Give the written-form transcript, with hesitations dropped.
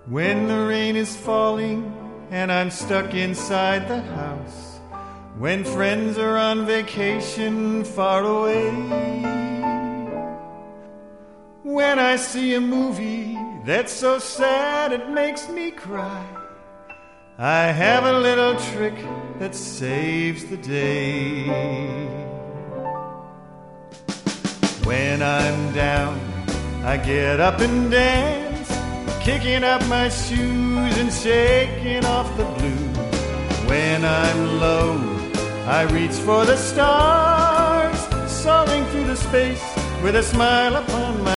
When the rain is falling and I'm stuck inside the house, when friends are on vacation far away, when I see a movie that's so sad it makes me cry, I have a little trick that saves the day. When I'm down, I get up and dance, kicking up my shoes and shaking off the blues. When I'm low, I reach for the stars, soaring through the space with a smile upon my